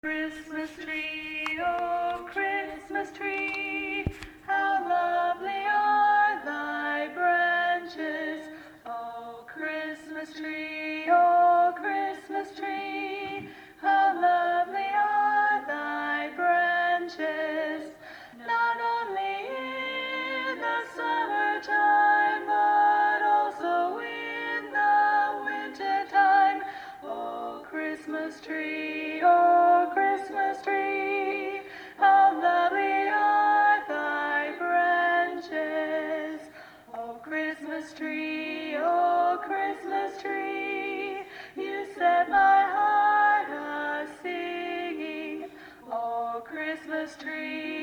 Christmas tree, oh Christmas tree, how lovely are thy branches. Oh Christmas tree, how lovely are thy branches. Not only in the summertime, but also in the winter time. Oh Christmas tree, how lovely are thy branches. Oh Christmas tree, you set my heart a-singing. Oh Christmas tree,